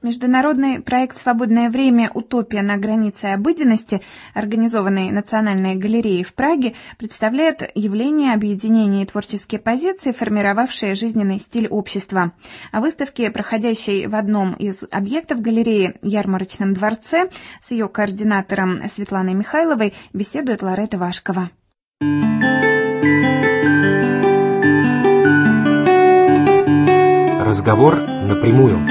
Международный проект «Свободное время. Утопия на границе обыденности», организованный Национальной галереей в Праге, представляет явление объединения и творческие позиции, формировавшие жизненный стиль общества. О выставке, проходящей в одном из объектов галереи Ярмарочном дворце, с ее координатором Светланой Михайловой беседует Лоретта Вашкова. Разговор напрямую.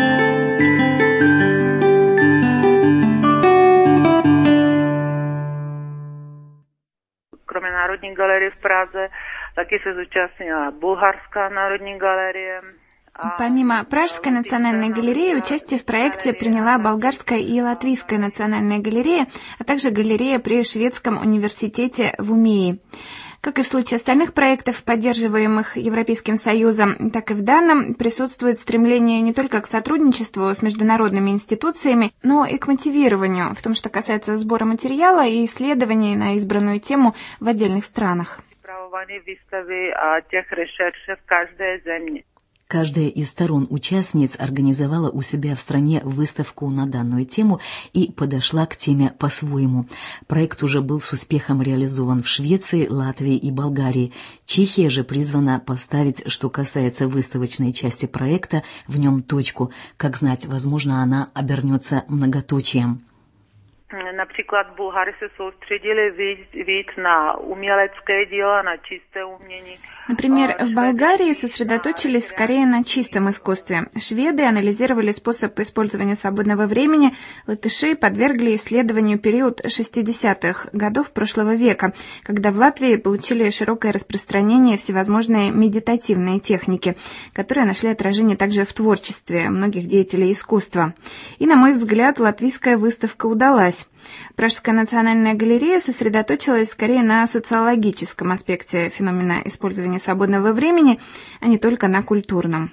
Кроме Народной галереи в Праге, таки се зúčastnila Bulharská народная галерея. Помимо Пражской национальной галереи, участие в проекте приняла Болгарская и Латвийская национальная галерея, а также галерея при Шведском университете в Умее. Как и в случае остальных проектов, поддерживаемых Европейским Союзом, так и в данном присутствует стремление не только к сотрудничеству с международными институциями, но и к мотивированию в том, что касается сбора материала и исследований на избранную тему в отдельных странах. Каждая из сторон-участниц организовала у себя в стране выставку на данную тему и подошла к теме по-своему. Проект уже был с успехом реализован в Швеции, Латвии и Болгарии. Чехия же призвана поставить, что касается выставочной части проекта, в нем точку. Как знать, возможно, она обернется многоточием. Například Bulhary se soustředili víc na umělecké díla, на чистое умение. Например, в Болгарии сосредоточились скорее на чистом искусстве. Шведы анализировали способ использования свободного времени, латыши подвергли исследованию период 60-х годов прошлого века, когда в Латвии получили широкое распространение всевозможные медитативные техники, которые нашли отражение также в творчестве многих деятелей искусства. И, на мой взгляд, латвийская выставка удалась. Пражская национальная галерея сосредоточилась скорее на социологическом аспекте феномена использования свободного времени, а не только на культурном.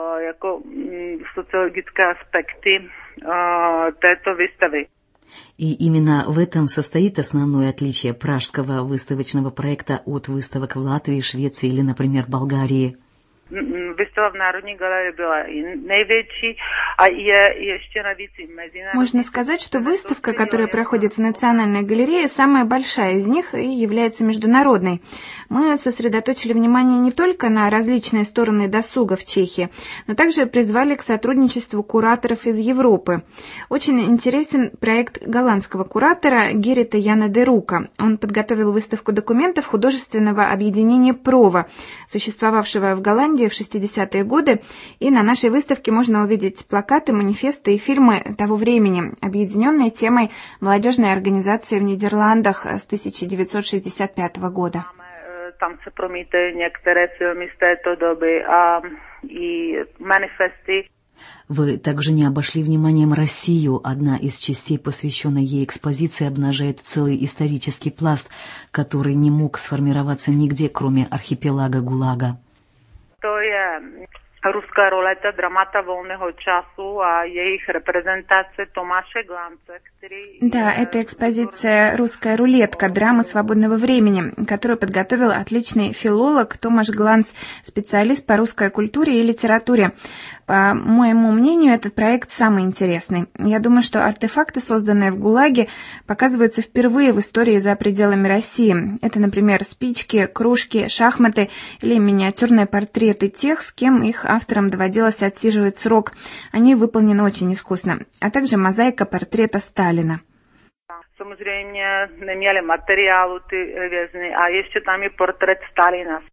Социологические аспекты этой выставки. И именно в этом состоит основное отличие пражского выставочного проекта от выставок в Латвии, Швеции или, например, Болгарии. Výstava v Národní galerii byla největší a je ještě navíc mezinárodní. Можно сказать, что выставка, которая проходит в Национальной галерее, самая большая из них и является международной. Мы сосредоточили внимание не только на различные стороны досуга в Чехии, но также призвали к сотрудничеству кураторов из Европы. Очень интересен проект голландского куратора Герита Яна де Рука. Он подготовил выставку документов художественного объединения «Прово», существовавшего в Голландии в 60-е годы, и на нашей выставке можно увидеть плакаты, манифесты и фильмы того времени, объединенные темой молодежной организации в Нидерландах с 1965 года. Там se promítají některé filmy z této doby и манифесты. Вы также не обошли вниманием Россию. Одна из частей, посвященной ей экспозиции, обнажает целый исторический пласт, который не мог сформироваться нигде, кроме архипелага ГУЛАГа. To je ruská roleta dramata volného času a jejich reprezentace Tomáše Glance, který... Да, это экспозиция «Русская рулетка» драмы свободного времени, которую подготовил отличный филолог Томаш Гланц, специалист по русской культуре и литературе. По моему мнению, этот проект самый интересный. Я думаю, что артефакты, созданные в ГУЛАГе, показываются впервые в истории за пределами России. Это, например, спички, кружки, шахматы или миниатюрные портреты тех, с кем их авторам доводилось отсиживать срок. Они выполнены очень искусно. А также мозаика портрета Сталина. Samozřejmě neměli materiálu ty vězny a ještě tam je portrét Stalina.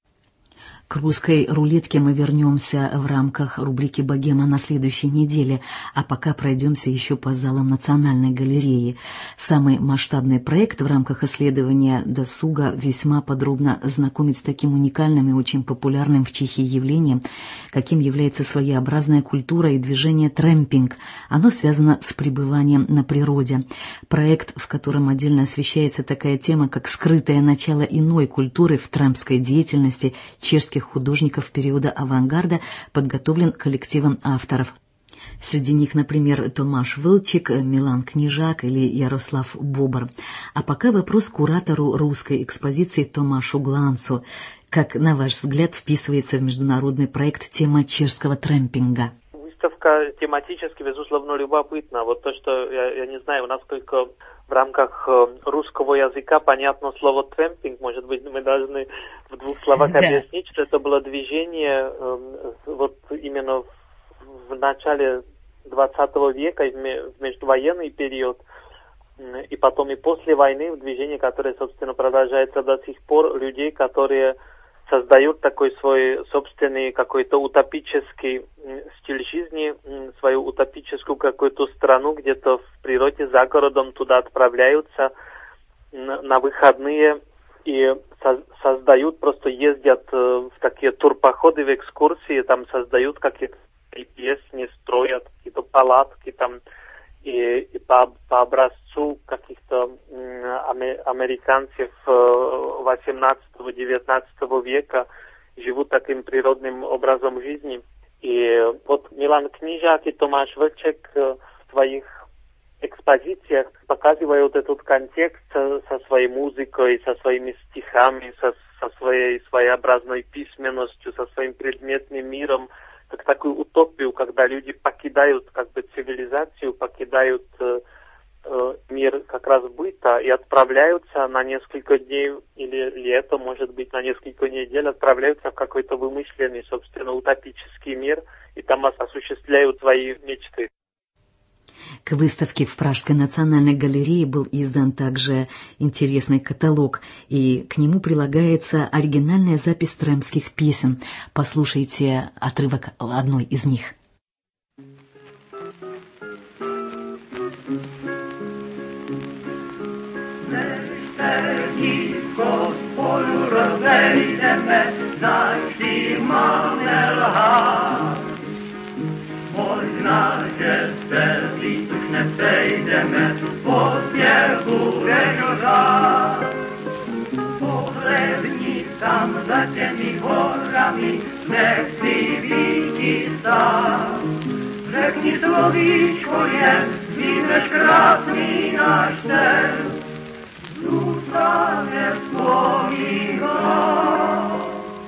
К русской рулетке мы вернемся в рамках рубрики «Богема» на следующей неделе, а пока пройдемся еще по залам Национальной галереи. Самый масштабный проект в рамках исследования досуга весьма подробно знакомит с таким уникальным и очень популярным в Чехии явлением, каким является своеобразная культура и движение трэмпинг. Оно связано с пребыванием на природе. Проект, в котором отдельно освещается такая тема, как скрытое начало иной культуры в трэмпской деятельности чешских художников периода авангарда, подготовлен коллективом авторов. Среди них, например, Томаш Вилчик, Милан Книжак или Ярослав Бобр. А пока вопрос куратору русской экспозиции Томашу Глансу. Как, на ваш взгляд, вписывается в международный проект тема чешского трэмпинга? выставка тематически, безусловно, любопытна. Вот то, что, я не знаю, насколько в рамках русского языка понятно слово «трэмпинг». Может быть, мы должны в двух словах объяснить, что это было движение вот именно в начале 20 века, в междувоенный период, и потом и после войны, движение, которое, собственно, продолжается до сих пор, людей, которые создают такой свой собственный какой-то утопический стиль жизни, свою утопическую какую-то страну, где-то в природе, за городом, туда отправляются на выходные и создают, просто ездят в такие турпоходы, в экскурсии, там создают какие-то песни, строят какие-то палатки там, и по образцу каких-то американцев 18-19 века живут таким природным образом жизни. И вот Милан Книжак и Томаш Вlček в своих экспозициях показывают этот контекст со своей музыкой, со своими стихами, со своей своеобразной письменностью, со своим предметным миром, как такую утопию, когда люди покидают как бы цивилизацию, покидают мир как раз быта и отправляются на несколько дней или лето, может быть, на несколько недель, отправляются в какой-то вымышленный, собственно, утопический мир и там осуществляют свои мечты. К выставке в Пражской национальной галерее был издан также интересный каталог, и к нему прилагается оригинальная запись трэмпских песен. Послушайте отрывок одной из них. Možná, že se blíž už nepřejdeme, pospěchu řežořád. Pohledni tam za těmi horami, nechci být sám. Řekni slovíčko jen, vyjdeš krásný náš sen. Zůstane vzpomínat.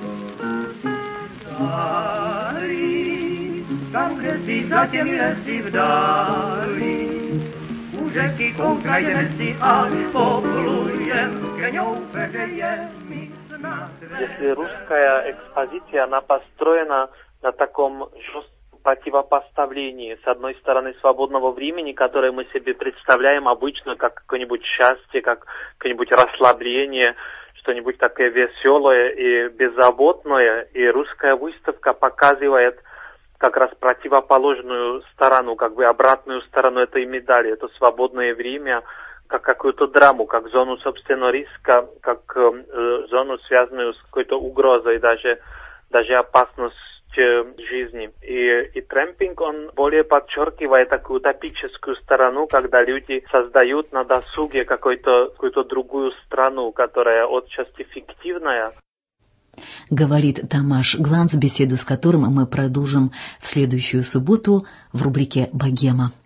Tam, kde si za těmi lesy vdálí, u řeky koukajeme si a poplujem k ňou veřeje mi snad. Если русская экспозиция, она построена на таком жестком противопоставлении. С одной стороны, свободного времени, которое мы себе представляем обычно как какое-нибудь счастье, как какое-нибудь расслабление, что-нибудь такое веселое и беззаботное. И русская выставка показывает как раз противоположную сторону, как бы обратную сторону этой медали. Это свободное время, как какую-то драму, как зону собственного риска, как зону, связанную с какой-то угрозой, даже опасностью жизни. И трэмпинг, он более подчеркивает такую утопическую сторону, когда люди создают на досуге какую-то другую страну, которая отчасти фиктивная. Говорит Тамаш Гланц, беседу с которым мы продолжим в следующую субботу в рубрике «Богема».